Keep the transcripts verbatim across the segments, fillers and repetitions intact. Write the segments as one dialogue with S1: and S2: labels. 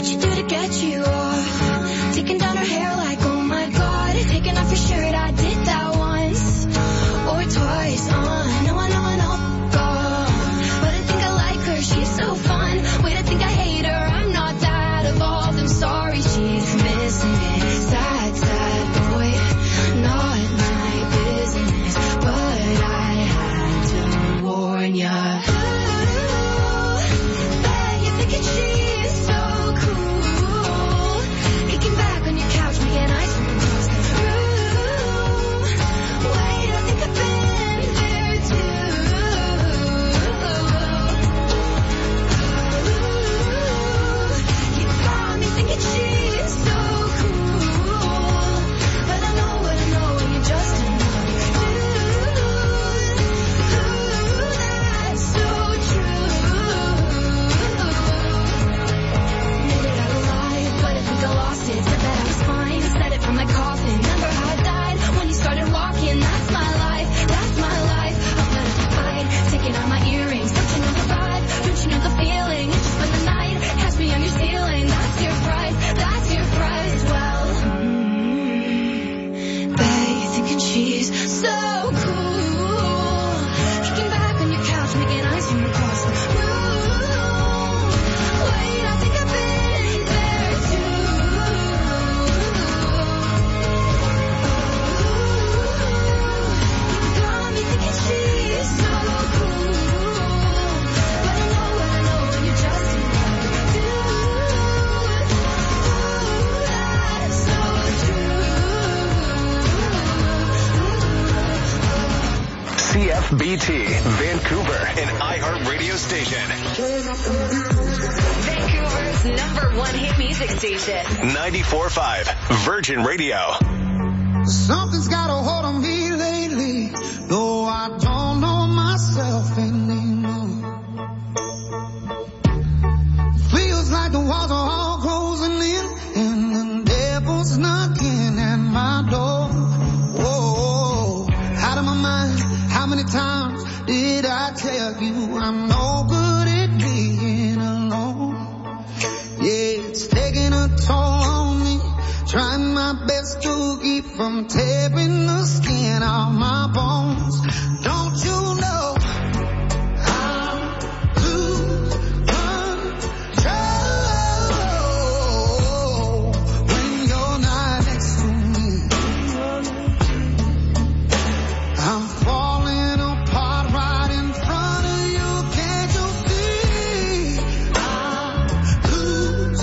S1: What'd you do to get you off? Taking down her hair like, oh my god. Taking off your shirt, I did that once or twice. Uh, no, I know, I know, God. But I think I like her, she's so fun. Wait, I think I hate her, I'm not that evolved. I'm sorry, she's missing it. Sad, sad boy, not my business. But I had to warn ya.
S2: B T, Vancouver, an iHeart radio station.
S3: Vancouver's number one hit music station.
S2: ninety-four point five, Virgin Radio.
S4: Something's got a hold on me lately, though I don't know myself anymore. Feels like the walls are all closing in, and the devil's knocking at my door. Whoa, out of my mind. How many times did I tell you I'm no good at being alone? Yeah, it's taking a toll on me, trying my best to keep from tearing the skin off my bones. Don't you know I'm lose control when you're not next to me? I'm falling apart right in front of you. Can't you see? I lose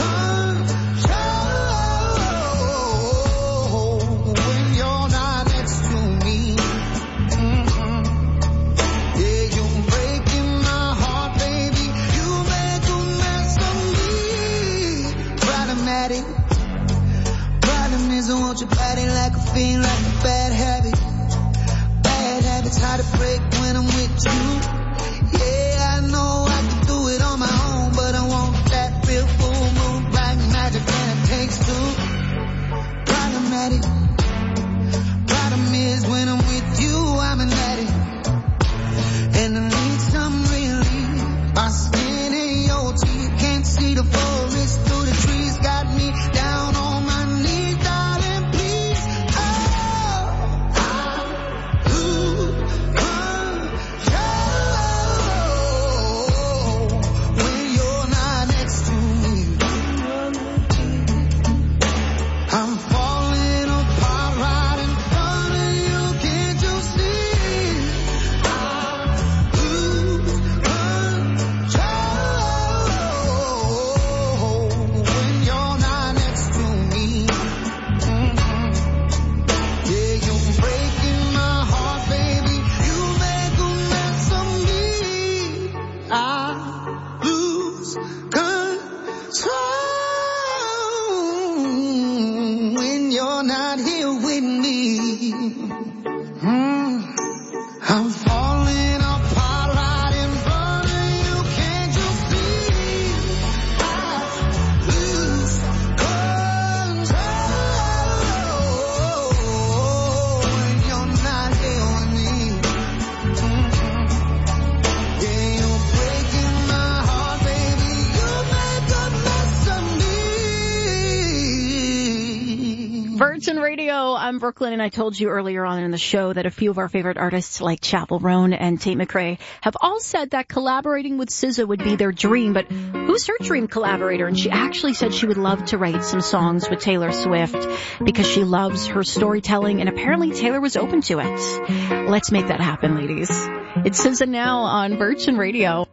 S4: control when you're not next to me. Mm-hmm. Yeah, you're breaking my heart, baby. You make a mess of me. Problematic. Problem is I want your body like a fiend, like a bad habit. It's hard to break when I'm with you. Yeah, I know I can do it on my own, but I want that real full moon, black magic, and it takes two. Problematic. Problem is when I'm with you, I'm an addict, and I need some relief. My skin in your teeth, can't see the forest through the trees, got me down on my knees, darling, please. Oh, I lose when you're not next to me. I'm falling apart.
S5: Virgin Radio, I'm Brooklyn, and I told you earlier on in the show that a few of our favorite artists like Chappell Roan and Tate McRae have all said that collaborating with S Z A would be their dream, but who's her dream collaborator? And she actually said she would love to write some songs with Taylor Swift because she loves her storytelling, and apparently Taylor was open to it. Let's make that happen, ladies. It's S Z A now on Virgin Radio.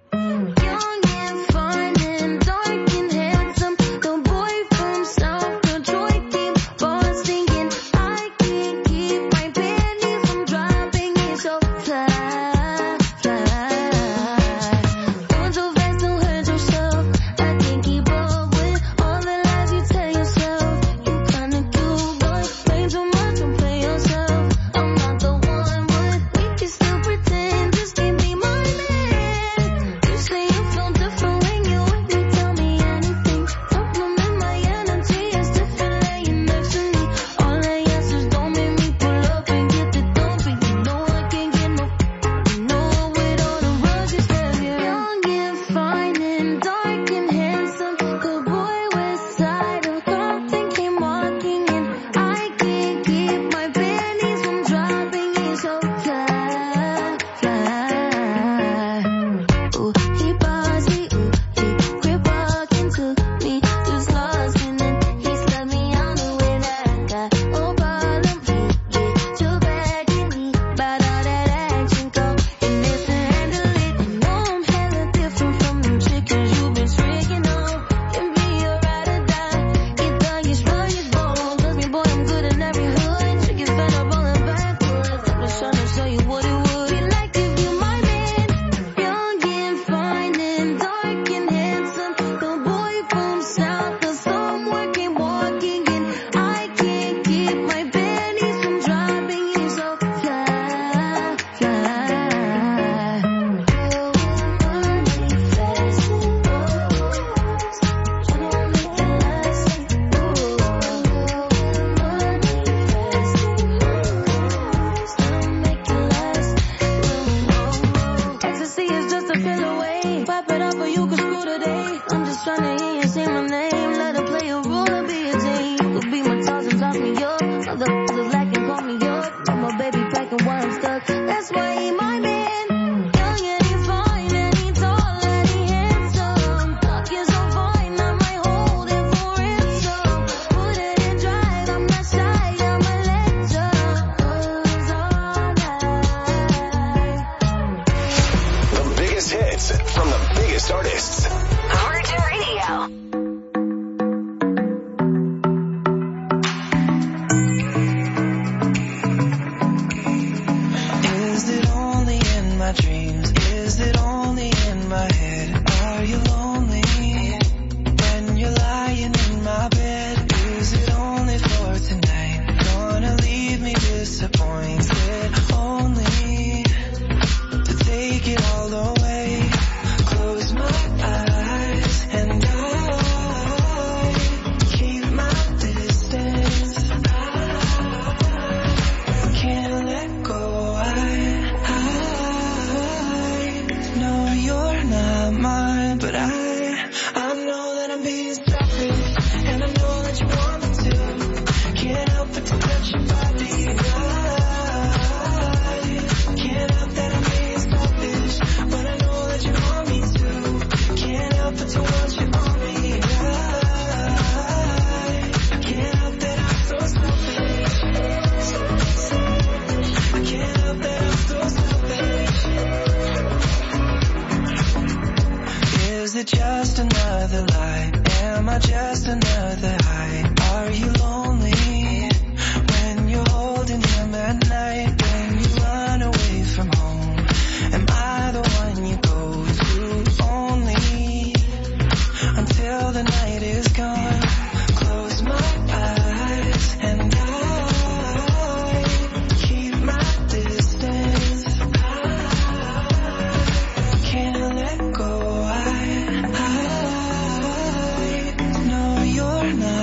S4: You're not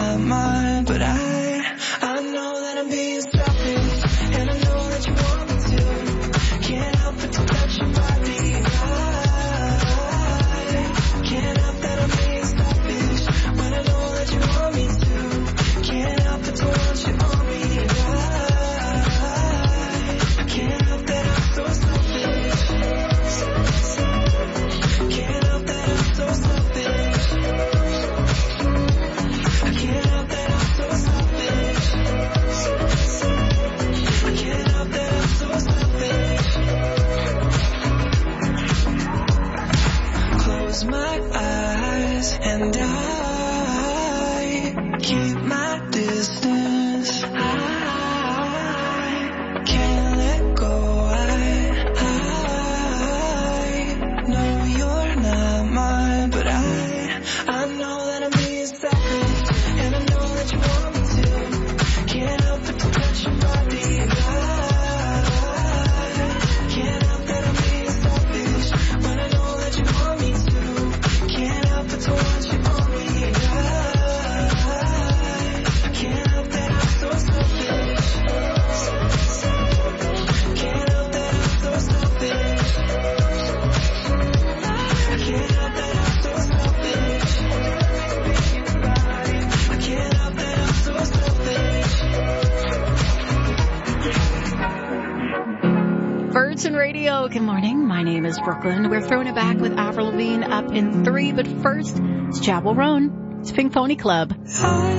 S5: Hello, good morning. My name is Brooklyn. We're throwing it back with Avril Lavigne up in three, but first, it's Chapel Roan. It's Pink Pony Club.
S4: I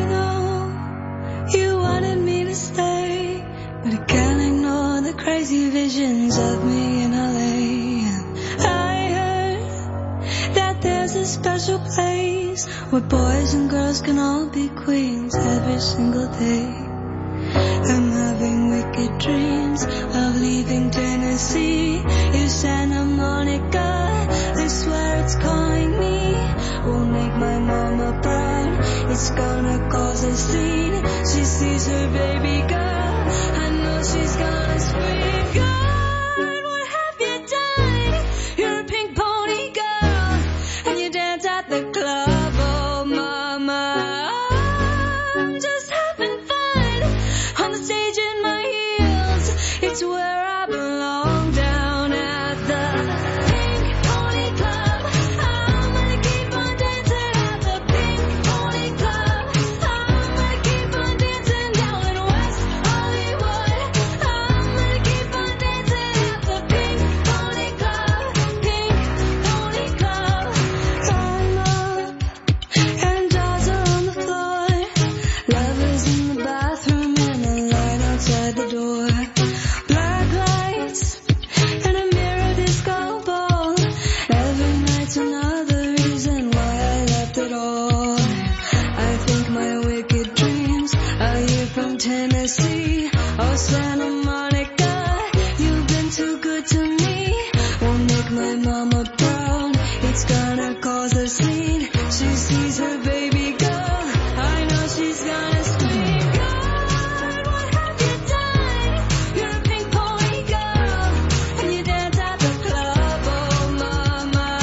S4: know you wanted me to stay, but I can't ignore the crazy visions of me in L A. And I heard that there's a special place where boys and girls can all be queens every single day. I'm having wicked dreams of leaving Tennessee. You Santa Monica, I swear it's calling me. We'll make my mama proud, it's gonna cause a scene. She sees her baby girl, I know she's gonna scream. God, what have you done? You're a pink pony girl, and you dance at the club. Oh mama, I'm just having fun on the stage in my heels. It's where I belong, down at the Pink Pony Club. I'm gonna keep on dancing at the Pink Pony Club. I'm gonna keep on dancing down in West Hollywood. I'm gonna keep on dancing at the Pink Pony Club. Pink Pony Club. I'm up and dolls are on the floor. Lovers in the bathroom and a line outside the door. Black lights and a mirror disco ball. Every night's another reason why I left it all. I think my wicked dreams are here from Tennessee. Oh Santa Monica, you've been too good to me. Won't make my mama proud, it's gonna cause a scene. She sees her baby girl, I know she's gonna scream. God, what have you done? You're a pink pony girl, and you dance at the club. Oh mama,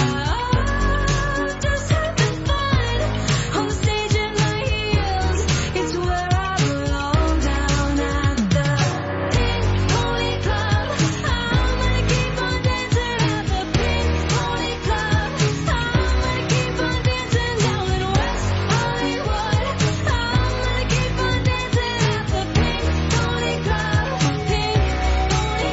S4: I'm just having fun on the stage in my heels. It's where I belong, down at the Pink Pony Club. I'm gonna keep on dancing at the Pink Pony Club. I'm gonna keep on dancing down in West Hollywood. I'm gonna keep on dancing at the Pink Pony Club. Pink Pony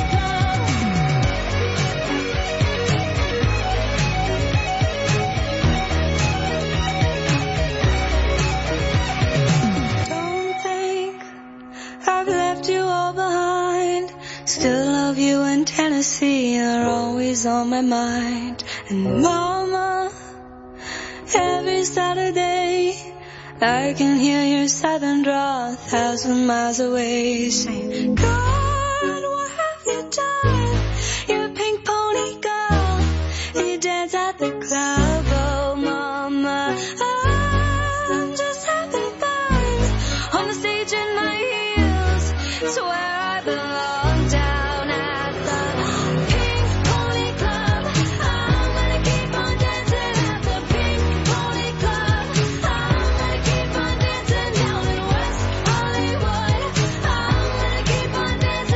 S4: Club. Don't think I've left you all behind. Still love you in Tennessee, you're always on my mind. And mama, every Saturday I can hear your southern drawl a thousand miles away. Saying, God, what have you done? You're a pink pony girl, and you dance at the club. Oh mama, I'm just having fun on the stage in my heels. It's where I belong, down at the Pink Pony Club. I'm gonna keep on dancing at the Pink Pony Club. I'm gonna keep on dancing down in West Hollywood. I'm gonna keep on dancing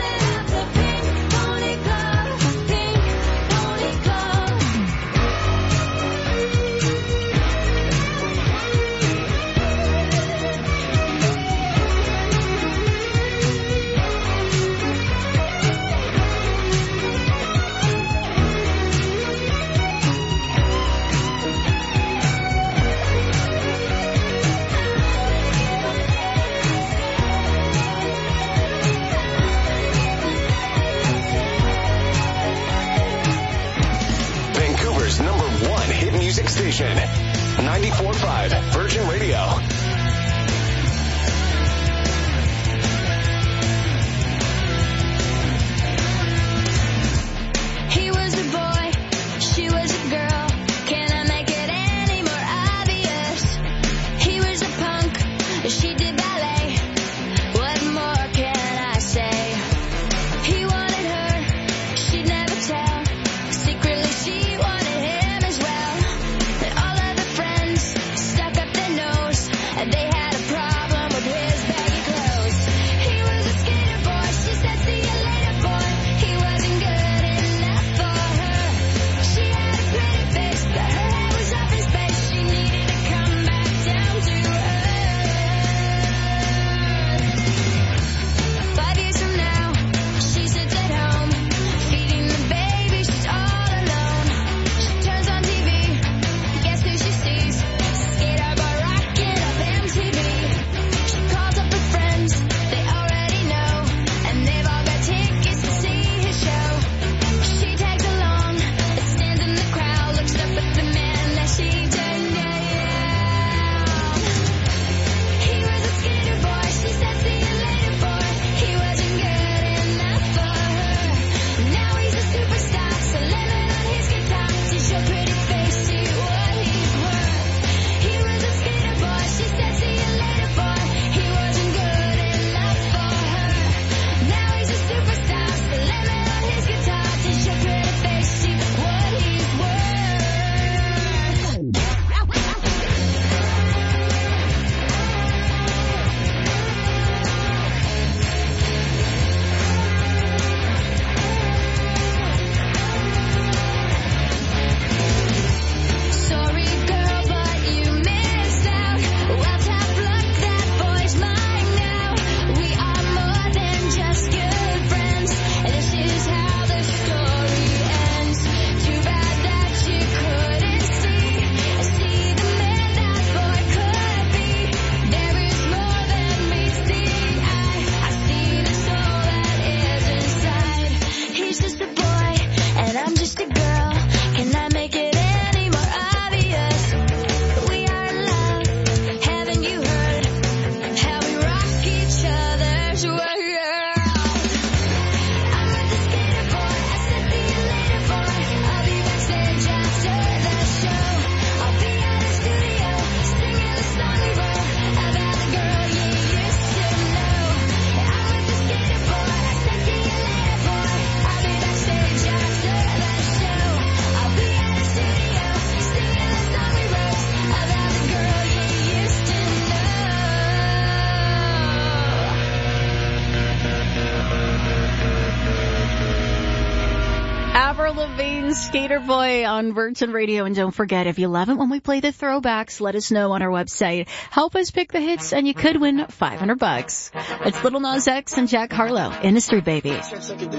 S5: Levine, Skater Boy on Virgin Radio. And don't forget, if you love it when we play the throwbacks, let us know on our website. Help us pick the hits and you could win five hundred bucks. It's Little Nas X and Jack Harlow, Industry Baby.
S6: Baby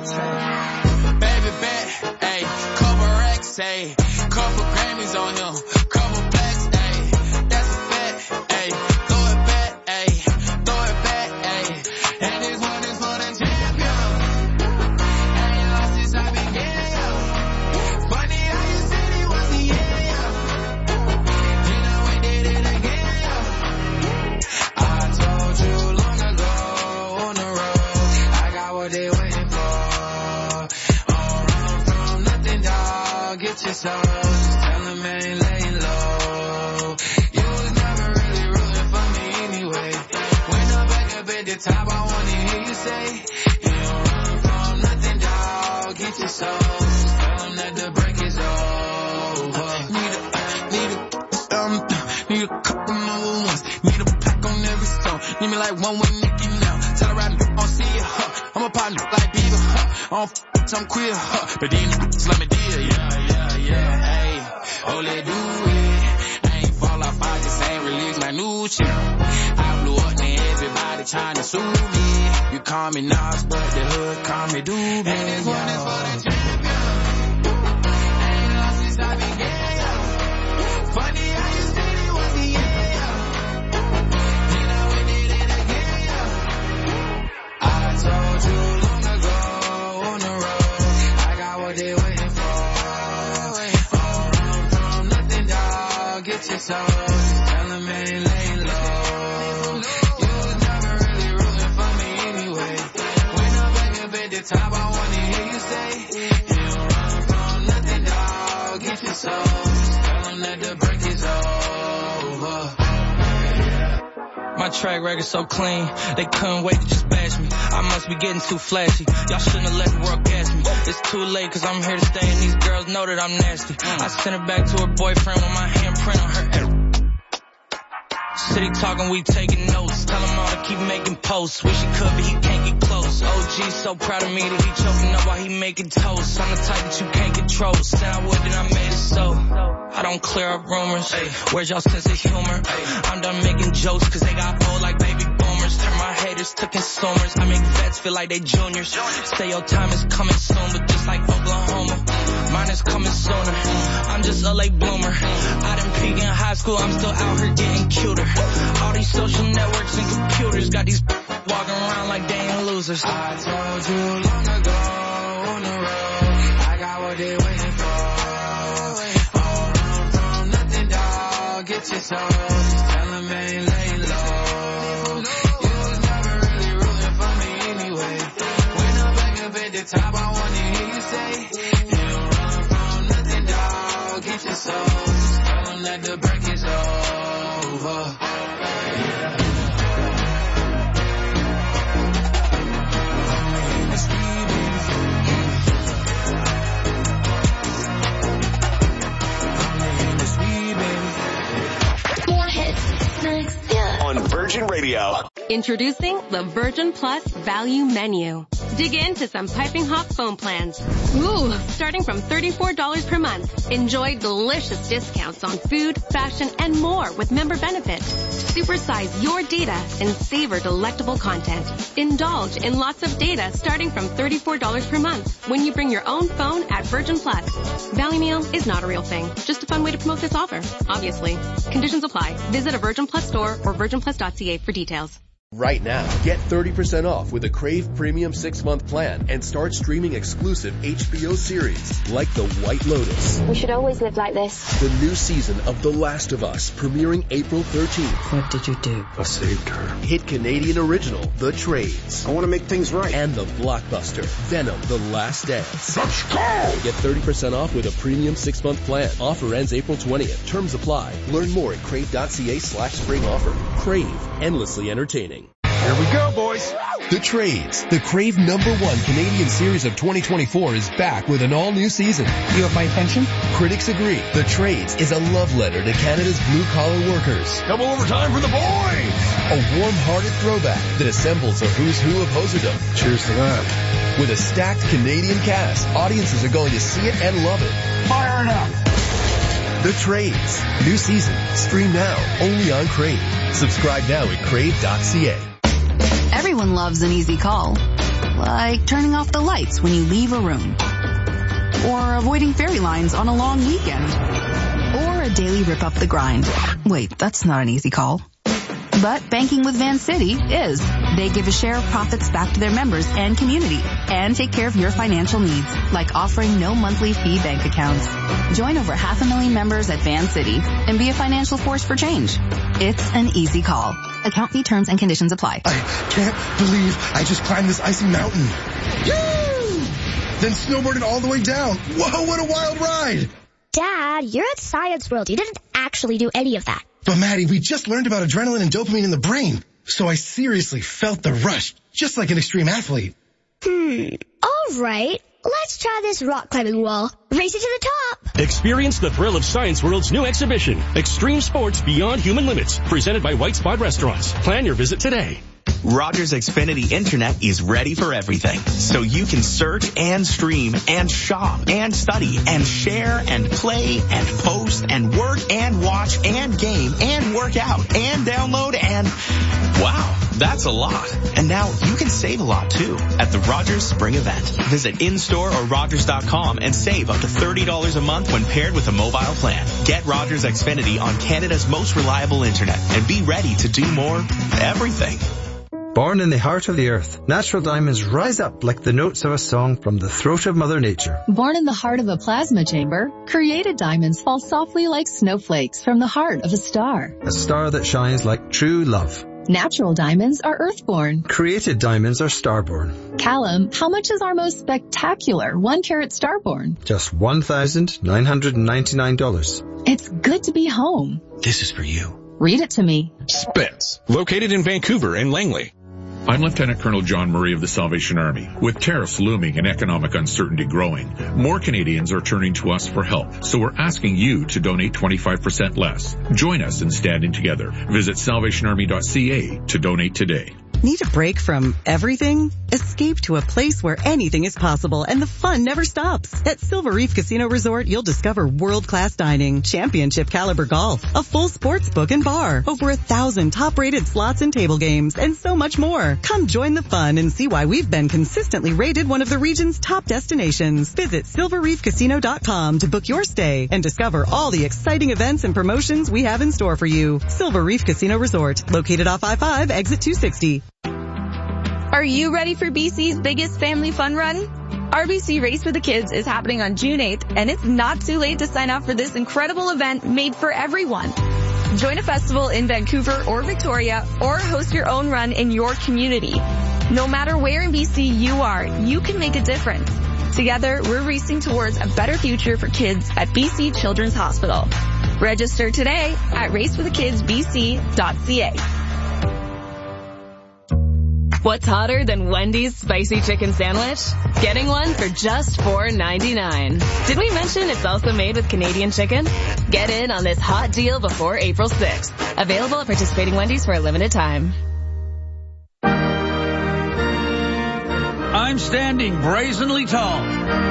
S6: bet, ayy, couple racks, ayy, couple Grammys on him, couple blacks, ayy, that's a fact, ayy, throw it back, ayy, throw it back, ayy, and this one is for the champion, ain't lost since I began, funny how you said it was the end, you know we did it again, I told you long ago on the road, I got what they waiting for. Get your soul, just tell them I ain't laying low. You was never really rooting for me anyway. When I'm back up at the top, I wanna hear you say, you don't run from nothing, dog. Get your soul, just tell them that the break is over. Need a, need a, um, need a couple number ones. Need a pack on every song. Need me like one with Nicki now. Tell her I don't see it, huh. I'm a partner like Bieber, huh. I don't f***, I'm queer, huh. But these niggas let me deal, yeah, yeah, yeah, ayy. Oh, let do it. I ain't fall off, I just ain't release my new shit. I blew up, now everybody trying to sue me. You call me Nas, but the hood call me Doobie. And this one is for the champion. Ain't lost since I began. Funny how you said it was the end. You know we did it again. I told you long ago on the road, I got what they waiting for. Get your soul, just tell them I ain't laying low. You was never really rooting for me anyway. When I'm back up at the top, I wanna hear you say, you don't run from nothing, dog. Get your soul, just tell them that the break is over. My track record so clean, they couldn't wait to just bash me. I must be getting too flashy. Y'all shouldn't have let the world gas me. It's too late cause I'm here to stay and these girls know that I'm nasty. I sent her back to her boyfriend with my handprint on her. City talking, we taking notes. Tell him all to keep making posts. Wish he could, but he can't get close. O G's so proud of me that he choking up while he making toast. I'm the type that you can't control. Said I would, then I made it so. I don't clear up rumors. Where's y'all sense of humor? I'm done making jokes cause they got old like baby boomers. Turn my haters to consumers. I make vets feel like they juniors. Say your time is coming soon, but just like Oklahoma, mine is coming sooner. I'm just a late bloomer. I didn't peak in high school, I'm still out here getting cuter. All these social networks and computers got these walking around like they ain't losers. I told you long ago on the road, I got what they waiting for. Don't run from nothing, dog. Get your soul, just tell them I ain't laying low. You was never really rooting for me anyway. When I'm back up at the top, I wanna hear you say, you don't run from nothing, dog. Get your soul, just tell them that the break is over.
S2: On Virgin Radio.
S7: Introducing the Virgin Plus Value Menu. Dig into some piping hot phone plans. Ooh, starting from thirty-four dollars per month. Enjoy delicious discounts on food, fashion, and more with member benefits. Supersize your data and savor delectable content. Indulge in lots of data starting from thirty-four dollars per month when you bring your own phone at Virgin Plus. Value Meal is not a real thing, just a fun way to promote this offer, obviously. Conditions apply. Visit a Virgin Plus store or virgin plus dot c a for details.
S8: Right now, get thirty percent off with a Crave Premium six-month plan and start streaming exclusive H B O series like The White Lotus.
S9: We should always live like this.
S8: The new season of The Last of Us, premiering April thirteenth.
S10: What did you do?
S8: I saved her. Hit Canadian original, The Trades.
S11: I want to make things right.
S8: And the blockbuster, Venom, The Last Dance.
S11: Let's go!
S8: Get thirty percent off with a premium six-month plan. Offer ends April twentieth. Terms apply. Learn more at crave.ca slash spring offer. Crave, endlessly entertaining.
S11: Here we go, boys.
S8: The Trades, the Crave number one Canadian series of twenty twenty-four, is back with an all-new season.
S10: You have my attention?
S8: Critics agree. The Trades is a love letter to Canada's blue-collar workers.
S11: Double overtime for the boys.
S8: A warm-hearted throwback that assembles a who's who of hoserdom.
S11: Cheers to that.
S8: With a stacked Canadian cast, audiences are going to see it and love it.
S11: Fire it up.
S8: The Trades. New season. Stream now. Only on Crave. Subscribe now at crave dot c a.
S9: Everyone loves an easy call. Like turning off the lights when you leave a room. Or avoiding fairy lines on a long weekend. Or a daily rip up the grind. Wait, that's not an easy call. But banking with Vancity is. They give a share of profits back to their members and community and take care of your financial needs, like offering no monthly fee bank accounts. Join over half a million members at Vancity and be a financial force for change. It's an easy call. Account fee terms and conditions apply.
S11: I can't believe I just climbed this icy mountain. Yay! Then snowboarded all the way down. Whoa, what a wild ride!
S10: Dad, you're at Science World. You didn't actually do any of that.
S11: But Maddie, we just learned about adrenaline and dopamine in the brain. So I seriously felt the rush, just like an extreme athlete.
S10: Hmm. All right. Let's try this rock climbing wall. Race it to the top.
S12: Experience the thrill of Science World's new exhibition, Extreme Sports Beyond Human Limits, presented by White Spot Restaurants. Plan your visit today.
S13: Rogers Xfinity Internet is ready for everything, so you can search and stream and shop and study and share and play and post and work and watch and game and work out and download and wow, that's a lot. And now you can save a lot too at the Rogers Spring Event. Visit in-store or rogers dot com and save up to thirty dollars a month when paired with a mobile plan. Get Rogers Xfinity on Canada's most reliable internet and be ready to do more everything.
S14: Born in the heart of the earth, natural diamonds rise up like the notes of a song from the throat of Mother Nature.
S15: Born in the heart of a plasma chamber, created diamonds fall softly like snowflakes from the heart of a star.
S14: A star that shines like true love.
S15: Natural diamonds are earthborn.
S14: Created diamonds are starborn.
S15: Callum, how much is our most spectacular one-carat starborn?
S14: Just one thousand nine hundred ninety-nine dollars.
S15: It's good to be home.
S13: This is for you.
S15: Read it to me.
S16: Spence, located in Vancouver and Langley.
S17: I'm Lieutenant Colonel John Murray of the Salvation Army. With tariffs looming and economic uncertainty growing, more Canadians are turning to us for help. So we're asking you to donate twenty-five percent less. Join us in standing together. Visit salvation army dot c a to donate today.
S18: Need a break from everything? Escape to a place where anything is possible and the fun never stops. At Silver Reef Casino Resort, you'll discover world-class dining, championship caliber golf, a full sports book and bar, over a thousand top-rated slots and table games, and so much more. Come join the fun and see why we've been consistently rated one of the region's top destinations. Visit silver reef casino dot com to book your stay and discover all the exciting events and promotions we have in store for you. Silver Reef Casino Resort, located off I five, exit two sixty.
S19: Are you ready for B C's biggest family fun run? R B C Race for the Kids is happening on June eighth, and it's not too late to sign up for this incredible event made for everyone. Join a festival in Vancouver or Victoria, or host your own run in your community. No matter where in B C you are, you can make a difference. Together, we're racing towards a better future for kids at B C Children's Hospital. Register today at race for the kids b c dot c a.
S3: What's hotter than Wendy's spicy chicken sandwich? Getting one for just four ninety-nine. Did we mention it's also made with Canadian chicken? Get in on this hot deal before April sixth. Available at participating Wendy's for a limited time.
S20: I'm standing brazenly tall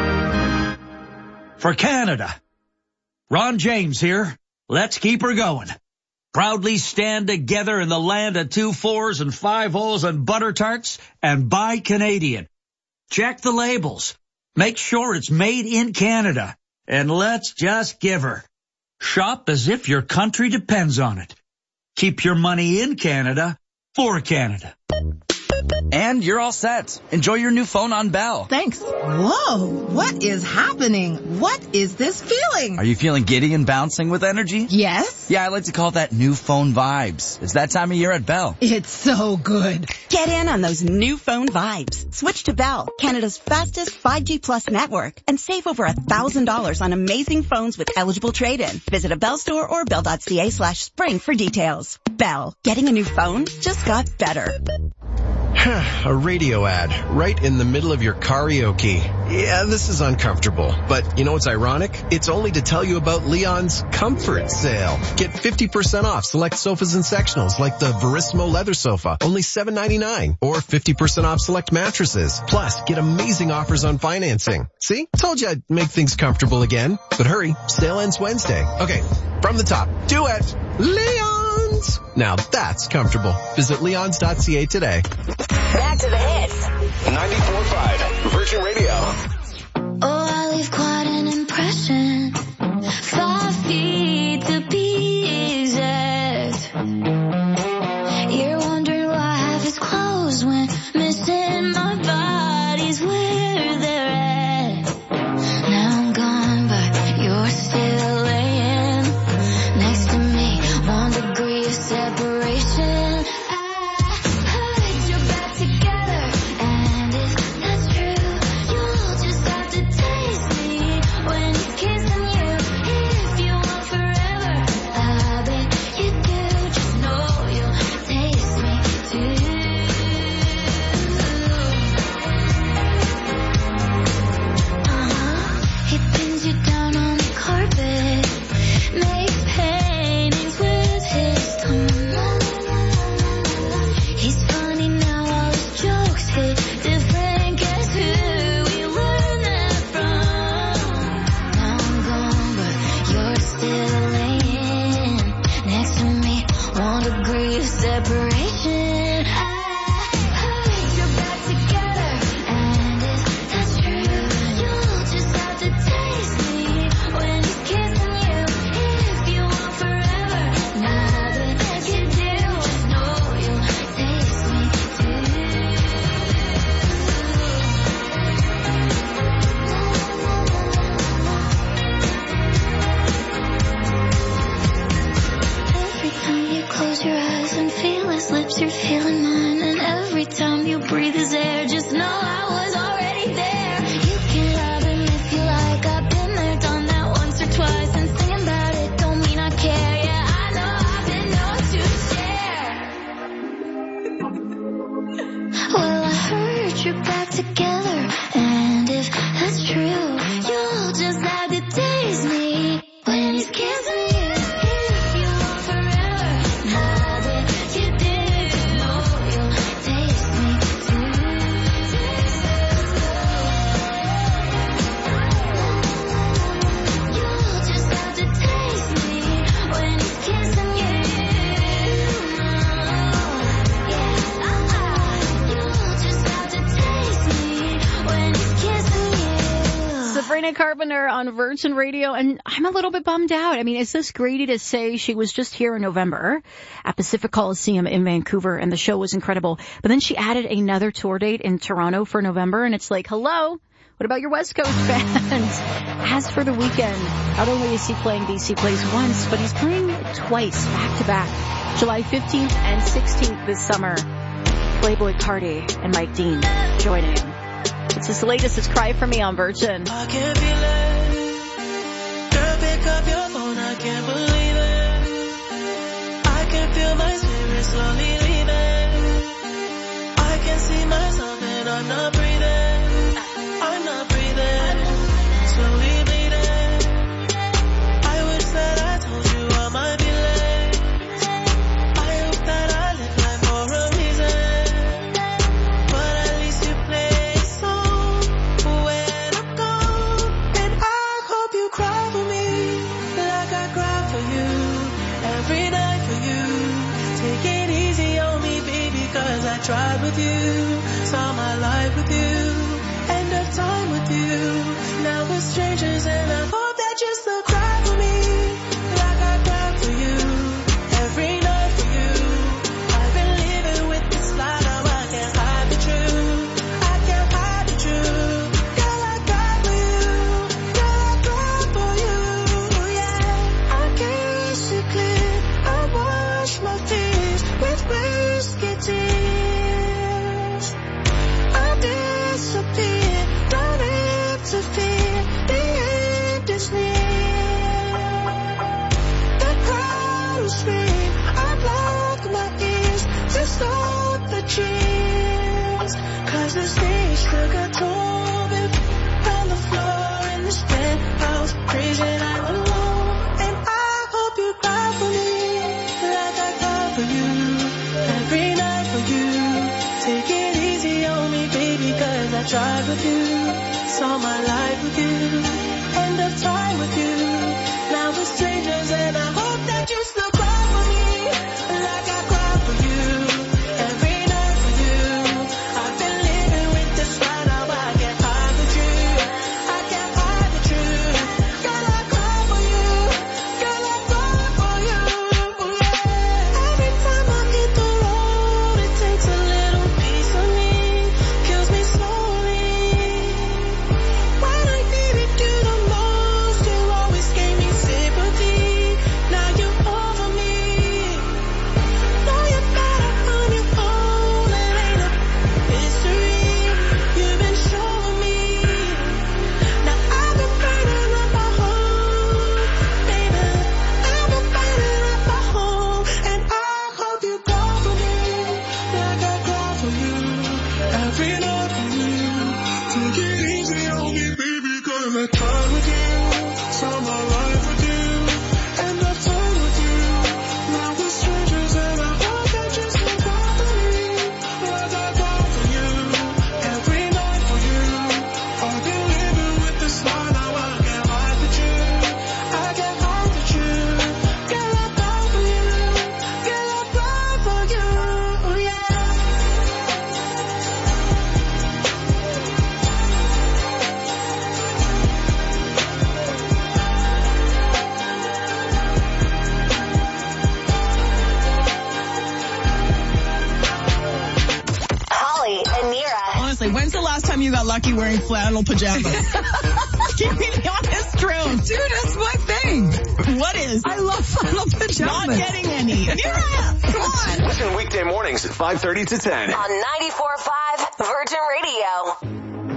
S20: for Canada. Ron James here. Let's keep her going. Proudly stand together in the land of two fours and five holes and butter tarts and buy Canadian. Check the labels. Make sure it's made in Canada. And let's just give her. Shop as if your country depends on it. Keep your money in Canada for Canada.
S21: And you're all set. Enjoy your new phone on Bell.
S22: Thanks. Whoa, what is happening? What is this feeling?
S21: Are you feeling giddy and bouncing with energy?
S22: Yes.
S21: Yeah, I like to call that new phone vibes. It's that time of year at Bell.
S22: It's so good.
S23: Get in on those new phone vibes. Switch to Bell, Canada's fastest five G plus network, and save over one thousand dollars on amazing phones with eligible trade-in. Visit a Bell store or bell dot c a slash spring for details. Bell, getting a new phone just got better.
S1: A radio ad right in the middle of your karaoke. Yeah, this is uncomfortable. But you know what's ironic? It's only to tell you about Leon's Comfort Sale. Get fifty percent off select sofas and sectionals like the Verismo leather sofa, only seven ninety-nine, or fifty percent off select mattresses. Plus, get amazing offers on financing. See? Told you I'd make things comfortable again. But hurry, sale ends Wednesday. Okay, from the top. Duet. Leon's. Now that's comfortable. Visit leons dot c a today.
S2: Back to the hits. ninety-four point five Virgin Radio.
S4: Oh, I leave quite an impression. Five feet to be exact. You're wondering why half is closed when missing my body's where they're at. Now I'm gone, but you're still laying next to me. One degree of separation.
S5: Carpenter on Virgin Radio, and I'm a little bit bummed out. I mean, is this greedy to say she was just here in November at Pacific Coliseum in Vancouver, and the show was incredible, but then she added another tour date in Toronto for November, and it's like, hello, what about your West Coast fans? As for the weekend, not only is he playing B C Plays once, but he's playing twice, back-to-back, July fifteenth and sixteenth this summer. Playboy Cardi and Mike Dean joining him. It's his latest. It's Cry For Me on Virgin.
S6: I can't feel it. Girl, pick up your phone. I can't believe it. I can feel my spirit slowly leaving. I can see myself and I'm not breathing. I'm not breathing. Slowly bleeding. I wish that I told you I might be late. I hope that I live life for a reason. But at least you play. I tried with you, saw my life with you, end of time with you. Now we're strangers and I hope that you still cry for me, like I cried for you, every night for you. I've been living with this lie, now I can't hide the truth, I can't hide the truth. Girl, I cry for you, girl, I cry for you, yeah. I can't see clear, I wash my tears with whiskey tears. Disappear, don't interfere, the end is As the stage took a toll, been on the floor in this penthouse, crazy night alone. And I hope you cry for me, like I cry for you, every night for you. Take it easy on me, baby, cause I tried with you, saw my life with you, end of time with you. Now we're strangers and I hope that you still cry for me, like I cry for you, every night for you. I've been living with this right now, I can't hide the truth, I can't hide the truth. Girl, I cry for you, girl, I cry for you, yeah. Every time I hit the road, it takes a little piece of me, kills me slowly. When I needed you the most, you always gave me sympathy. Now you're over me. Know you're better on your own, it ain't a mystery. You've been showing me. Now I've been burning up my home, baby. I've been burning up my home, and I hope you cry for me, like I cry for you, every night for you. Take it easy on me, baby, cause I tried with you, saw my life with you, end of time with you. Now we're strangers and I hope that you still cry for me, like I cry for you, every night for you. I've been living with this lie, now I can't hide the truth, I can't hide the truth. Girl, I cry for you, girl, I cry for you, yeah.
S7: Holly and Nira.
S8: Honestly, when's the last time you got lucky wearing flannel pajamas? Give me the honest truth.
S22: Dude, that's my thing.
S8: What is?
S22: I love flannel pajamas.
S8: Not getting any. Nira, come on.
S2: Listen weekday mornings at five thirty to ten.
S7: On ninety-four point five Virgin Radio.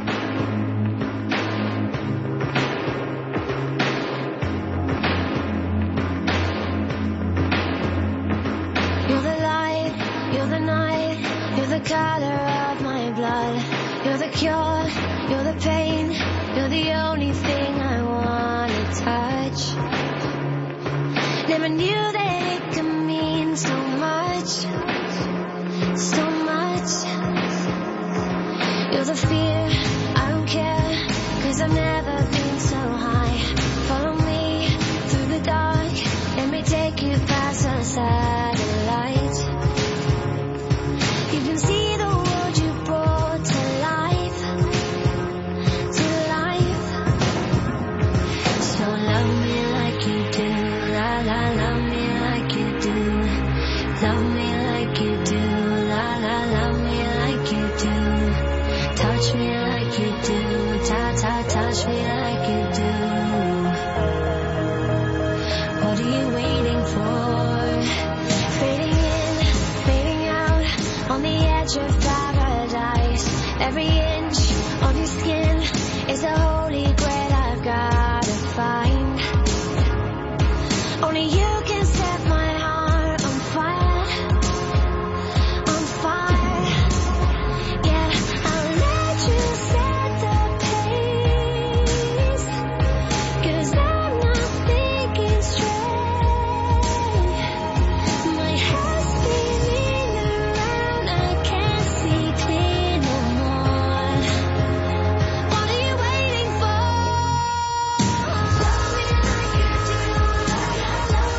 S4: You're the light, you're the night, you're the color of my blood. You're the cure, you're the pain, you're the only thing I wanna touch. Never knew that it could mean so much, so much. You're the fear, I don't care, cause I've never been so high. Follow me through the dark, let me take you past the satellite. You can see the world you brought to life, to life. So love me like you do, la la, love me like you do. Love me like you do, la la, love me like you do. Touch me like you do, ta ta, touch me like you do. What are you waiting for? Fading in, fading out, on the edge of paradise. Every inch of your skin is a holy grail I've gotta find. Only you can set my heart on fire, on fire. Yeah, I'll let you set the pace, cause I'm not thinking straight. My head's spinning around, I can't see clear no more. What are you waiting for? Love me like you do, love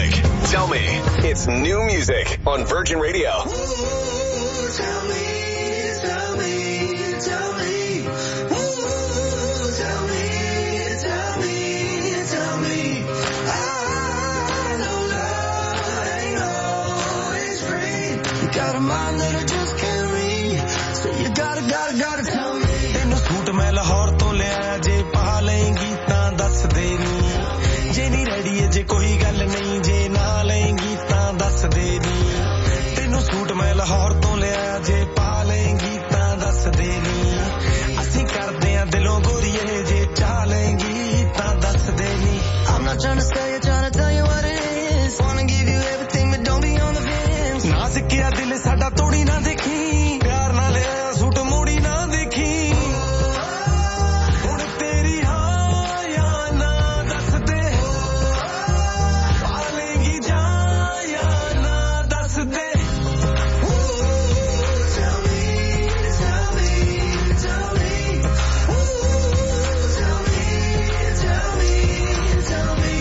S2: music. Tell me. It's new music on Virgin Radio.
S6: Ooh, tell me, tell me, tell me. Ooh, tell me, tell me, tell me. I know love ain't always free. You got a mind that I just can't read. So you gotta, gotta, gotta tell me.
S9: ਤੈਨੂੰ suit ਮੈਂ ਲਾਹੌਰ ਤੋਂ ਲਿਆ ਜੇ ਪਾ ਲਏਂਗੀ ਤਾਂ ਦੱਸ ਦੇ ਨੀ ਜੇ ਨਹੀਂ ਰੈਡੀ ਏ ਜੇ ਕੋਈ ਗੱਲ ਨਹੀਂ ਜੇ ਨਾ ਲਏਂਗੀ ਤਾਂ ਦੱਸ ਦੇ ਨੀ ਤੈਨੂੰ ਸੂਟ ਮੈਂ ਲਾਹੌਰ ਤੋਂ ਲਿਆ ਜੇ ਪਾ ਲਏਂਗੀ ਤਾਂ ਦੱਸ ਦੇ ਨੀ ਅਸੀਂ ਕਰਦੇ ਆਂ ਦਿਲੋਂ ਗੋਰੀਏ ਜੇ ਚਾਹ ਲਏਂਗੀ ਤਾਂ ਦੱਸ ਦੇ ਨੀ
S6: I'm not trying to say it, trying to tell you what it is. Wanna give you everything but don't be on the fence.
S9: ਨਾ ਸਿੱਕਿਆ ਦਿਲ ਸਾਡਾ ਤੋੜੀ ਨਾ ਦੇਖੀ ਪਿਆਰ ਨਾਲ ਲਿਆ ਸੂਟ ਮੋੜੀ ਨਾ ਦੇਖੀ ਹੁਣ ਤੇਰੀ ਹਾਂ ਜਾਂ ਨਾ ਦੱਸ ਦੇ ਪਾ ਲਏਂਗੀ ਜਾਂ ਜਾਂ ਨਾ ਦੱਸ ਦੇ
S6: Tell me, tell me, tell me. Ooh, tell me, tell me, tell me.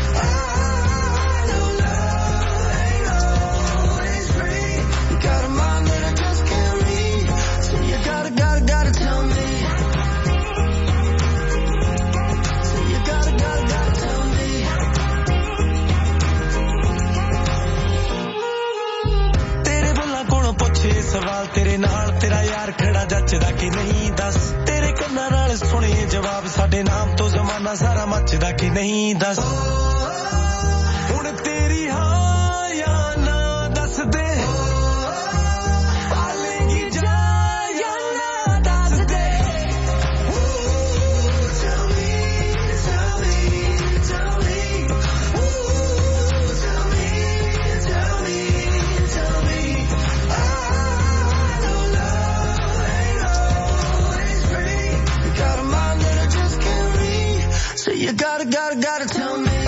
S6: I know love ain't always free. You got a mind that I just can't read. So you gotta, gotta, gotta tell me. So you gotta, gotta, gotta tell me.
S9: ਤੇਰੇ ਬੁੱਲਾਂ ਕੋਲੋਂ ਪੁੱਛੇ ਸਵਾਲ ਤੇਰੇ ਨਾਲ ਤੇਰਾ ਯਾਰ ਖੜਾ ਜੱਚਦਾ ਕਿ ਨਹੀਂ ਦੱਸ ਤੇਰੇ ਕੰਨਾਂ ਨਾਲ ਸੁਣੇ ਜਵਾਬ ਸਾਡੇ ਨਾਮ ਤੋਂ ਜ਼ਮਾਨਾ ਸਾਰਾ ਮੱਚਦਾ ਕਿ ਨਹੀਂ ਦੱਸ ਹੁਣ ਤੇਰੀ ਹਾਂ ਜਾਂ ਨਾ ਦੱਸ ਦੇ ਪਾ ਲਏਂਗੀ ਜਾਂ ਜਾਂ ਨਾ ਦੱਸ ਦੇ
S6: Tell me, tell me, tell me. Ooh, tell me, tell me, tell me. I know love ain't always free. You got a mind that I just can't read. So you gotta, gotta, gotta tell me.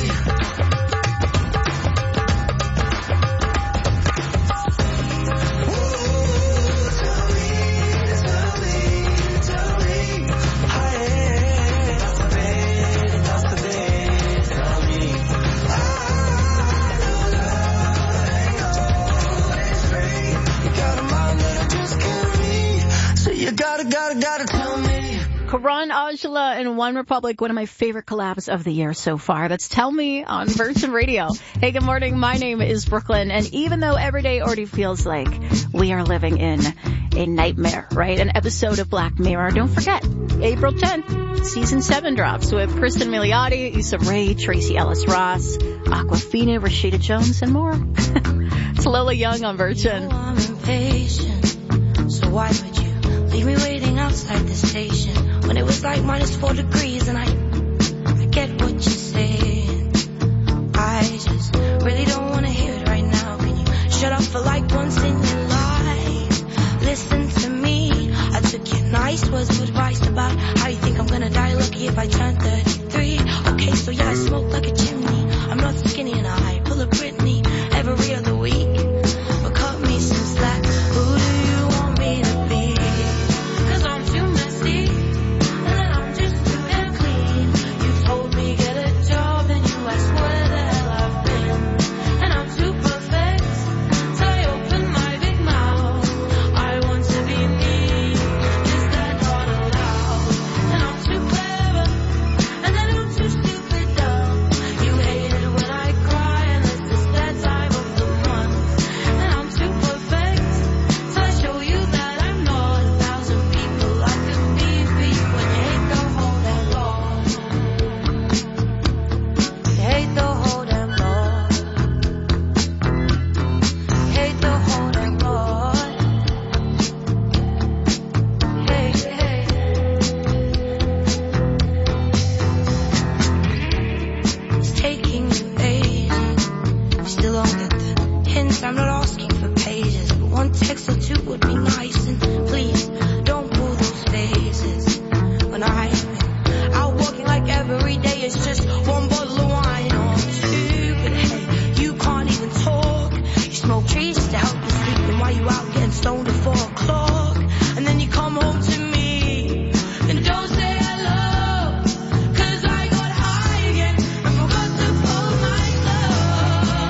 S6: You gotta, gotta, gotta tell me.
S5: Karan Aujla and One Republic, one of my favorite collabs of the year so far. That's Tell Me on Virgin Radio. Hey, good morning. My name is Brooklyn. And even though every day already feels like we are living in a nightmare, right? An episode of Black Mirror. Don't forget, April tenth, season seven drops with Kristen Milioti, Issa Rae, Tracy Ellis Ross, Aquafina, Rashida Jones, and more. It's Lola Young on Virgin.
S10: I'm impatient, so why would you leave me waiting outside the station when it was like minus four degrees and I, I get what you're saying. I just really don't want to hear it right now. Can you shut up for like once in your life? Listen to me. I took your nice words of advice about how you think I'm gonna die lucky if I turn thirty-three. Okay, so yeah, I smoke like a chimney. I'm not skinny and I pull a Britney every other week. But cut me some slack. Who do you want me to be? Cause I'm too messy, and then I'm just too damn clean. You told me get a job, and you asked where the hell I've been. And I'm too perfect, so I open my big mouth. I want to be me, is that not allowed? And I'm too clever, and then I'm too stupid dumb. You hate it when I cry, and this is that time of the month. And I'm too perfect, so I show you that I'm not a thousand people. I could be beat when you hate the whole damn law. You hate the whole damn law. You hate the whole damn law. Hey, hey. It's taking you ages. You still don't get the hints. I'm not asking for pages, but one text or two would be nice. And please don't pull those faces when I've been out walking like every day is just one bottle of wine or two. But hey, you can't even talk. You smoke trees just to help you sleep, and while you out getting stoned at four o'clock, and then you come home to me and don't say hello. Cause I got high again and forgot to pull my glove.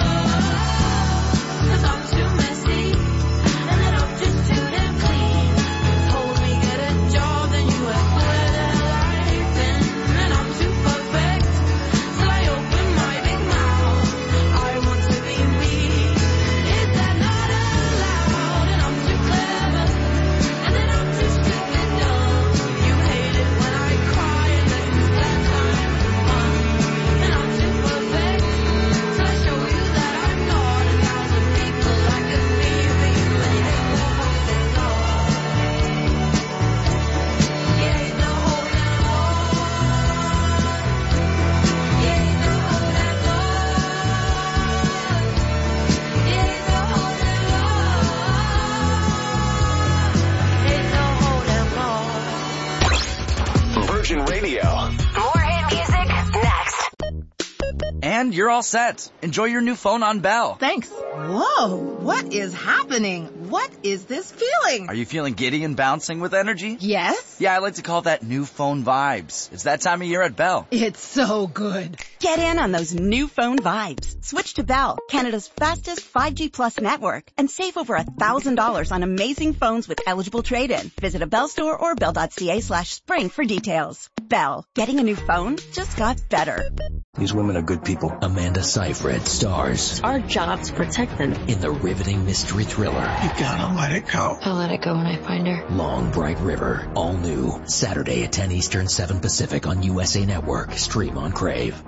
S21: And you're all set. Enjoy your new phone on Bell.
S22: Thanks. Whoa, what is happening? What is this feeling?
S21: Are you feeling giddy and bouncing with energy?
S22: Yes.
S21: Yeah, I like to call that new phone vibes. It's that time of year at Bell.
S22: It's so good.
S23: Get in on those new phone vibes. Switch to Bell, Canada's fastest five G plus network, and save over one thousand dollars on amazing phones with eligible trade-in. Visit a Bell store or bell.ca slash spring for details. Bell, getting a new phone just got better.
S11: These women are good people. Amanda Seyfried stars.
S12: Our job to protect them.
S11: In the riveting mystery thriller.
S14: You gotta let it go.
S12: I'll let it go when I find her.
S11: Long Bright River. All new. Saturday at ten Eastern, seven Pacific on U S A Network. Stream on Crave.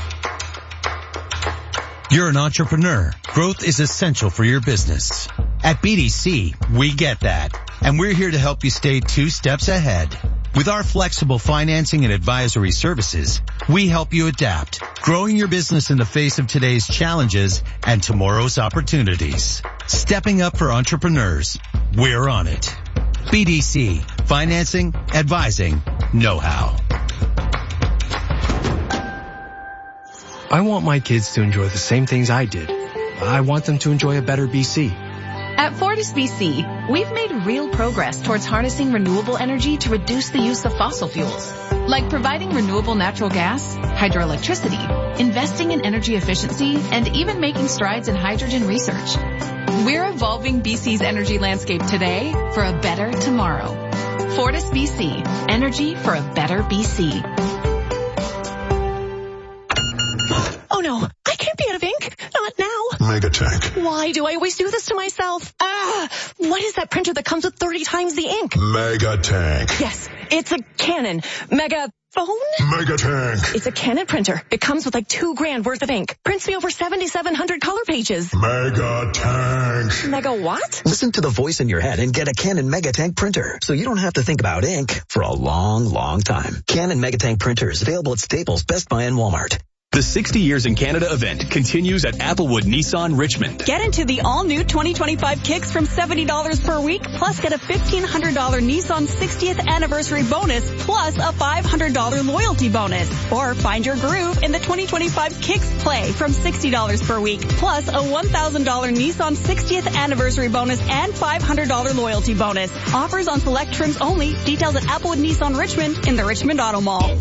S24: You're an entrepreneur. Growth is essential for your business. At B D C, we get that. And we're here to help you stay two steps ahead. With our flexible financing and advisory services, we help you adapt, growing your business in the face of today's challenges and tomorrow's opportunities. Stepping up for entrepreneurs. We're on it. B D C, financing, advising, know-how.
S25: I want my kids to enjoy the same things I did. I want them to enjoy a better B C.
S26: At Fortis B C, we've made real progress towards harnessing renewable energy to reduce the use of fossil fuels, like providing renewable natural gas, hydroelectricity, investing in energy efficiency, and even making strides in hydrogen research. We're evolving B C's energy landscape today for a better tomorrow. Fortis B C, energy for a better B C.
S27: Oh no, I can't be out of ink. Not now.
S28: Megatank.
S27: Why do I always do this to myself? Ah, what is that printer that comes with thirty times the ink?
S28: Megatank.
S27: Yes, it's a Canon. Mega phone?
S28: Megatank.
S27: It's a Canon printer. It comes with like two grand worth of ink. Prints me over seventy-seven hundred color pages.
S28: Megatank.
S27: Mega what?
S28: Listen to the voice in your head and get a Canon Megatank printer, so you don't have to think about ink for a long, long time. Canon Megatank printers available at Staples, Best Buy, and Walmart.
S16: The sixty Years in Canada event continues at Applewood Nissan Richmond.
S23: Get into the all-new twenty twenty-five Kicks from seventy dollars per week, plus get a fifteen hundred dollars Nissan sixtieth anniversary bonus, plus a five hundred dollars loyalty bonus. Or find your groove in the twenty twenty-five Kicks Play from sixty dollars per week, plus a one thousand dollars Nissan sixtieth anniversary bonus and five hundred dollars loyalty bonus. Offers on select trims only. Details at Applewood Nissan Richmond in the Richmond Auto Mall.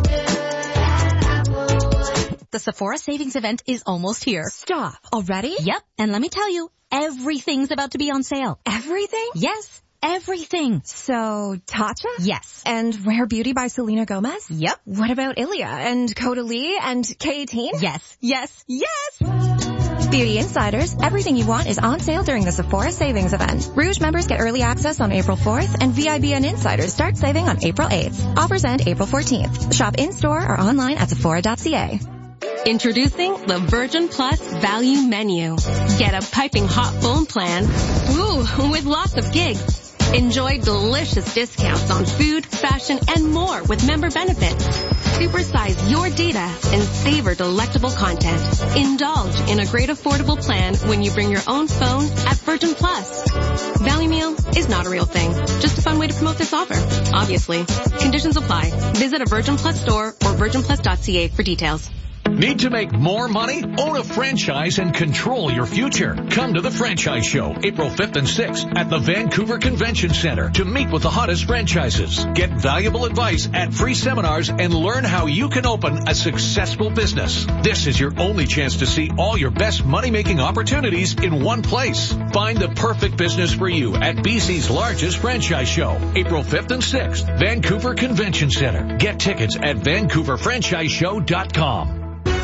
S29: The Sephora Savings Event is almost here.
S30: Stop. Already?
S29: Yep. And let me tell you, everything's about to be on sale.
S30: Everything?
S29: Yes. Everything.
S30: So, Tatcha?
S29: Yes.
S30: And Rare Beauty by Selena Gomez?
S29: Yep.
S30: What about Ilia and Caudalie and K eighteen?
S29: Yes. Yes. Yes!
S30: Beauty Insiders, everything you want is on sale during the Sephora Savings Event. Rouge members get early access on April fourth, and V I B and Insiders start saving on April eighth. Offers end April fourteenth. Shop in-store or online at sephora dot c a.
S3: Introducing the Virgin Plus Value Menu. Get a piping hot phone plan, woo, with lots of gigs. Enjoy delicious discounts on food, fashion, and more with member benefits. Supersize your data and savor delectable content. Indulge in a great affordable plan when you bring your own phone at Virgin Plus. Value Meal is not a real thing, just a fun way to promote this offer. Obviously. Conditions apply. Visit a Virgin Plus store or virgin plus dot c a for details.
S31: Need to make more money? Own a franchise and control your future. Come to the Franchise Show, April fifth and sixth at the Vancouver Convention Center to meet with the hottest franchises. Get valuable advice at free seminars and learn how you can open a successful business. This is your only chance to see all your best money-making opportunities in one place. Find the perfect business for you at B C's largest franchise show, April fifth and sixth, Vancouver Convention Center. Get tickets at vancouver franchise show dot com.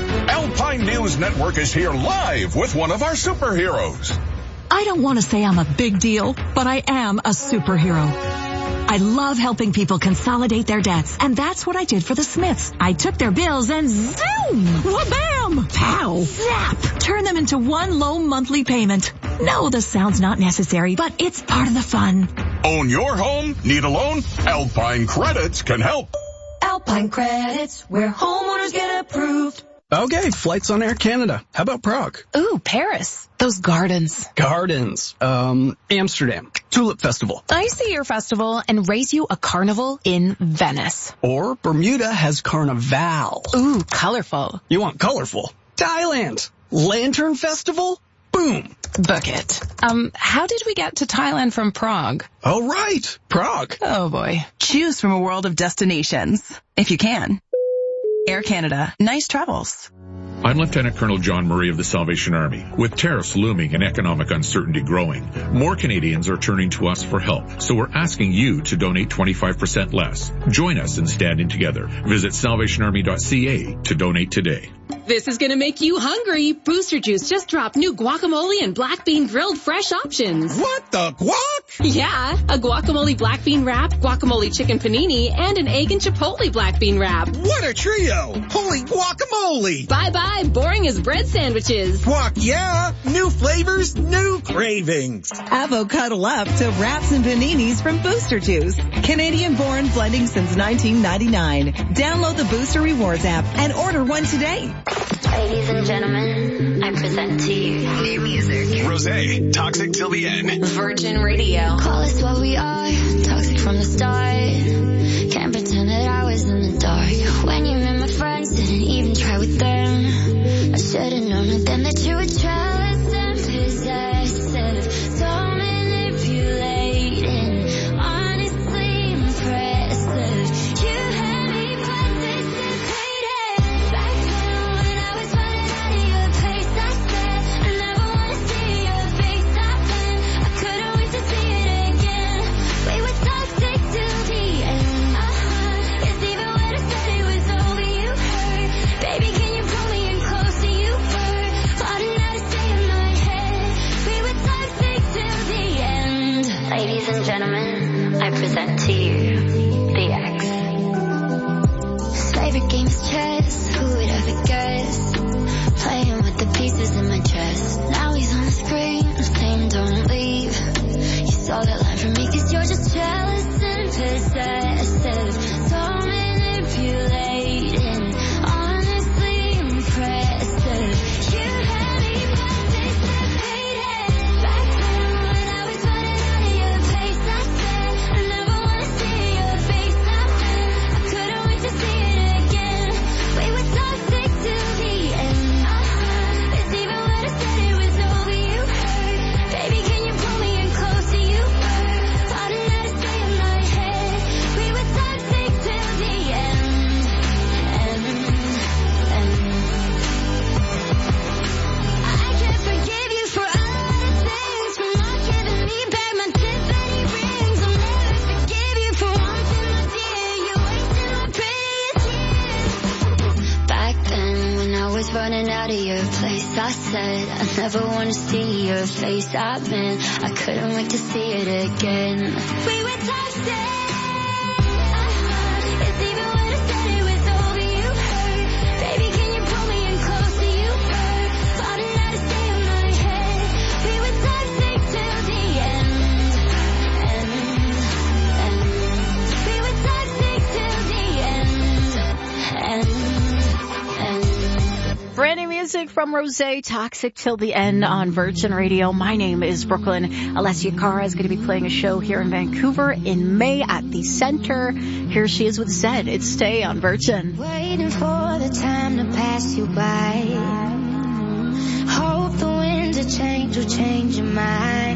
S32: Alpine News Network is here live with one of our superheroes.
S33: I don't want to say I'm a big deal, but I am a superhero. I love helping people consolidate their debts, and that's what I did for the Smiths. I took their bills and zoom, wha-bam, pow, zap, turn them into one low monthly payment. No, the sound's not necessary, but it's part of the fun.
S32: Own your home? Need a loan? Alpine Credits can help.
S10: Alpine Credits, where homeowners get approved.
S25: Okay, flights on Air Canada. How about Prague?
S27: Ooh, Paris. Those gardens.
S25: Gardens. Um, Amsterdam. Tulip Festival.
S27: I see your festival and raise you a carnival in Venice.
S25: Or Bermuda has Carnival.
S27: Ooh, colorful.
S25: You want colorful?
S1: Thailand. Lantern Festival? Boom.
S2: Book it. Um, how did we get to Thailand from Prague?
S1: Oh, right. Prague.
S2: Oh, boy.
S4: Choose from a world of destinations, if you can. Air Canada. Nice travels.
S7: I'm Lieutenant Colonel John Murray of the Salvation Army. With tariffs looming and economic uncertainty growing, more Canadians are turning to us for help. So we're asking you to donate twenty-five percent less. Join us in standing together. Visit salvation army dot c a to donate today.
S8: This is going to make you hungry. Booster Juice just dropped new guacamole and black bean grilled fresh options.
S1: What the guac?
S8: Yeah, a guacamole black bean wrap, guacamole chicken panini, and an egg and chipotle black bean wrap.
S1: What a trio! Holy guacamole!
S8: Bye-bye, boring as bread sandwiches.
S1: Guac, yeah! New flavors, new cravings.
S22: Avocado up to wraps and paninis from Booster Juice. Canadian-born blending since nineteen ninety-nine. Download the Booster Rewards app and order one today.
S9: Ladies and gentlemen, I present to you new music.
S31: Rosé, Toxic Till the End.
S9: Virgin Radio. Call us what we are, toxic from the start. Can't pretend that I was in the dark. When you met my friends, didn't even try with them. I should've known it then that you were jealous and possessive. So manipulating, honestly impressive. You had me participating. Back then when I was running out of your place, I said I never wanna see your face again. I couldn't wait to see it again. We were toxic till the end. Uh-huh. It's even when I said it was over, you hurt. Baby, can you pull me in closer? You were plotting how to stay in my head. We were toxic till the end. Ladies and gentlemen, I present to you the X. His favorite game is chess. Who would ever guess? Playing with the pieces in my chest. Now he's on the screen, saying don't leave. You saw that line from me cause you're just jealous and possessive. So manipulating, honestly impressive. You had me participating. Back then when I was running out of your place, I said I never wanna see your face again. I couldn't wait to see it again. We were toxic till the end. Uh-huh. It's even when I said it was over, you hurt. Baby, can you pull me in closer? You were plotting how to stay in my head. We were toxic till the end. And, and I can't forgive you for all the things, for not giving me back my Tiffany rings. I'll never forgive you for wanting my dear. You wasted my prettiest years. Back then when I was running out of your place, I said I never want to see your face. I meant I couldn't wait to see it again. We were toxic. Uh-huh. It's even when I said it was over, you hurt. Baby, can you pull me in closer? You were plotting how to stay in my head. We were toxic till the end. And, and we were toxic till the end. And, and
S5: Brand new music from Rosé, Toxic Till the End on Virgin Radio. My name is Brooklyn. Alessia Cara is going to be playing a show here in Vancouver in May at the Center. Here she is with Zed. It's Stay on Virgin.
S9: Waiting for the time to pass you by. Hope the winds of change will change your mind.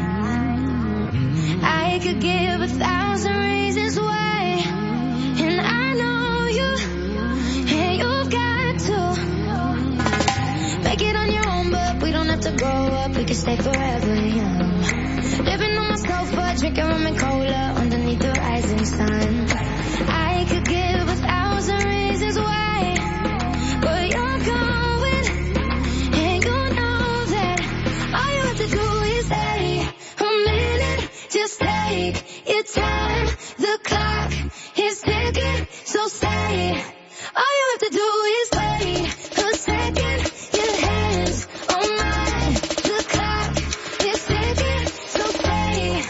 S9: I could give a thousand reasons why, and I know you, and you've got to make it on your own, but we don't have to grow up, we can stay forever young. Living on my sofa, drinking rum and cola underneath the rising sun. I could give a thousand reasons why, but you're going, and you know that all you have to do is stay a minute. Just take your time, the clock is ticking, so stay. All you have to do is wait a second. Your hands on mine, the clock is ticking, so stay.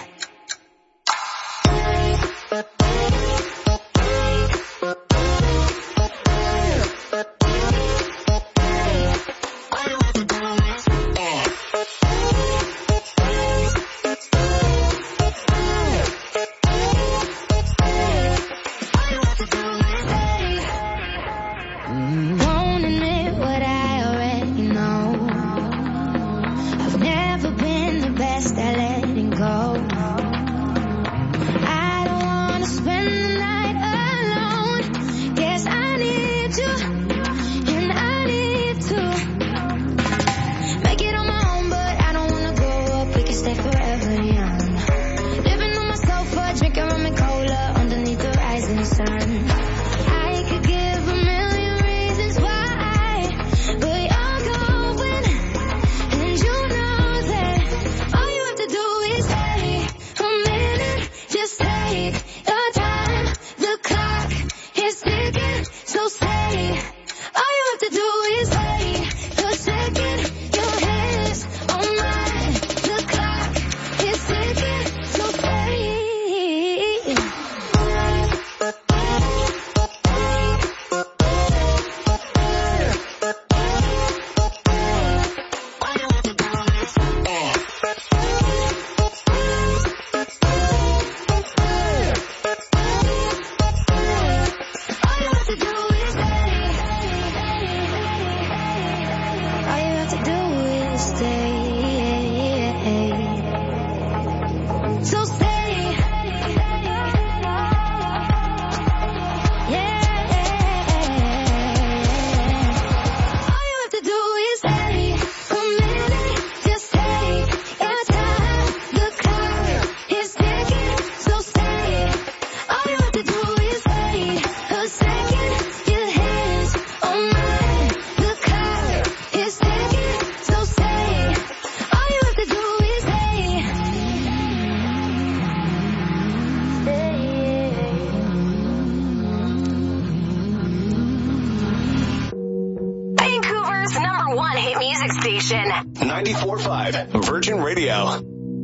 S9: Won't admit what I never been the best at letting go. I don't wanna spend the night alone. Guess I need you, and I need to make it on my own, but I don't wanna grow up. We can stay forever young. Living on my sofa, drinking rum and cola underneath the rising sun. I could give a million reasons why, but you're going, and you know that all you have to do is take a minute, just take your time. The clock is ticking, so stay. All you have to do is wait a second. Your hands on mine. The clock is ticking, so stay. All you have to do is stay. So stay. Yeah. All you have to do is stay. A minute, just take your time. The clock is ticking, so stay. All you have to do is wait a second. Your hands on mine. The clock is ticking, so stay. All you have to do is stay.
S27: Vancouver's number one hit music station.
S16: ninety-four point five Virgin Radio.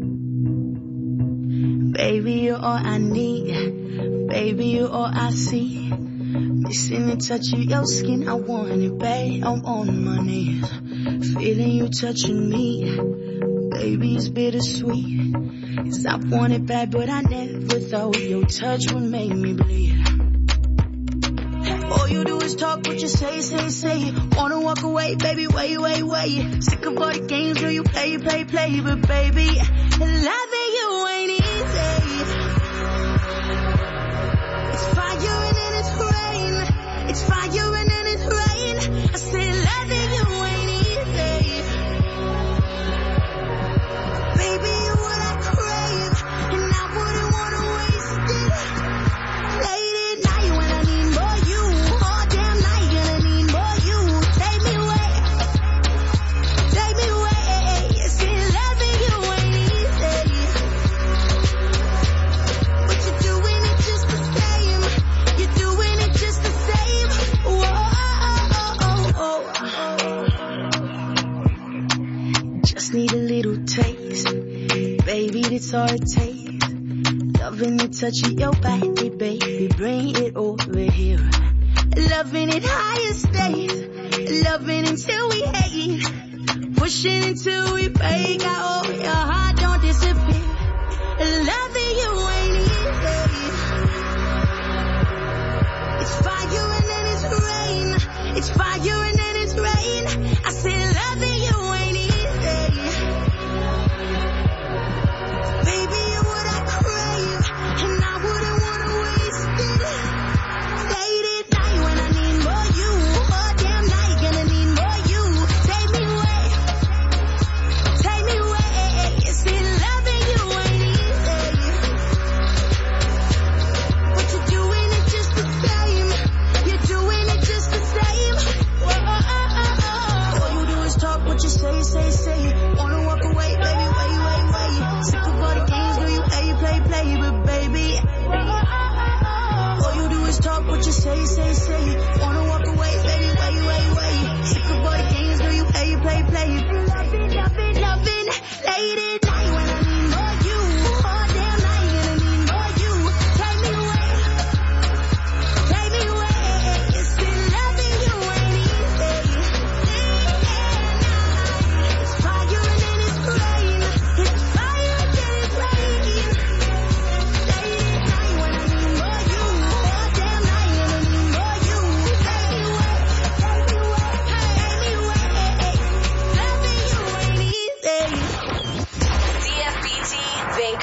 S10: Baby, you're all I need. Baby, you're all I see. Missing the touch of your skin, I want it, babe. I'm on my knees, feeling you touching me. Baby, it's bittersweet. 'Cause I want it bad, but I never thought your touch would make me bleed. All you do is talk, what you say, say, say. Wanna walk away, baby, wait, wait, wait. Sick of all the games where you play, play, play. But baby, loving you ain't easy. It's fire and then it's rain. It's fire and then it's rain. I said loving you ain't easy. Baby, you're what I crave, and I wouldn't wanna waste it. Late at night when I need more you, all damn night gonna need more you. Take me away, take me away. See, loving you ain't easy, but you're doing it just the same. You're doing it just the same. Whoa, just need a little taste, baby, that's all it takes. Loving the touch of your body, baby, bring it over here. Loving it higher stays, loving until we hate, pushing until we break out. Your heart don't disappear. Loving you ain't easy. It's fire and then it's rain. It's fire and then it's rain. I said loving you ain't easy. Baby, you're what I crave, and I wouldn't wanna waste it. Late at night when I need more you, all damn night gonna need more you. Take me away, take me away. See, loving you ain't easy, but you're doing it just the same. You're doing it just the same. Whoa.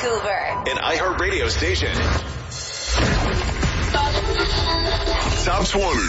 S6: Vancouver.
S11: An iHeartRadio station. Top twenty.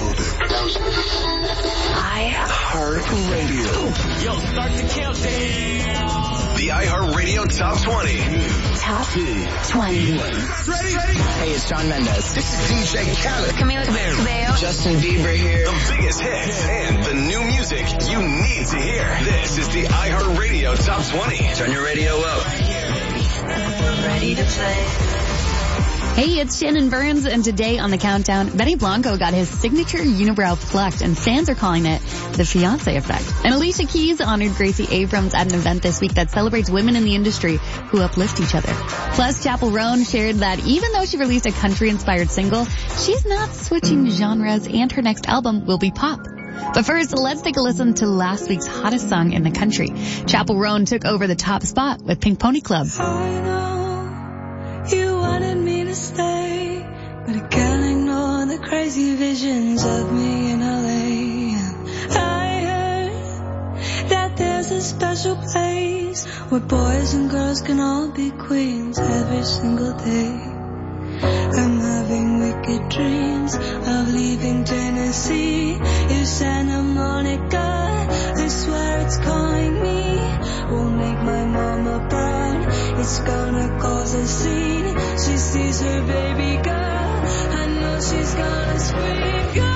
S11: iHeartRadio.
S12: Yo, start the countdown.
S11: The iHeartRadio Top twenty.
S6: Top twenty.
S11: Ready?
S12: Hey, it's Shawn Mendes.
S11: This is D J Khaled.
S6: Camila Cabello.
S12: Justin Bieber here.
S11: The biggest hits and the new music you need to hear. This is the iHeartRadio Top twenty.
S12: Turn your radio up.
S6: Ready to play.
S13: Hey, it's Shannon Burns, and today on the countdown, Benny Blanco got his signature unibrow plucked, and fans are calling it the fiancé effect. And Alicia Keys honored Gracie Abrams at an event this week that celebrates women in the industry who uplift each other. Plus, Chappell Roan shared that even though she released a country-inspired single, she's not switching genres, and her next album will be pop. But first, let's take a listen to last week's hottest song in the country. Chappell Roan took over the top spot with Pink Pony Club.
S10: I know you wanted me to stay, but I can't ignore the crazy visions of me in L A. I heard that there's a special place where boys and girls can all be queens every single day. I'm having wicked dreams of leaving Tennessee. If Santa Monica, I swear it's calling me, will make my mama proud. It's gonna cause a scene. She sees her baby girl, I know she's gonna scream.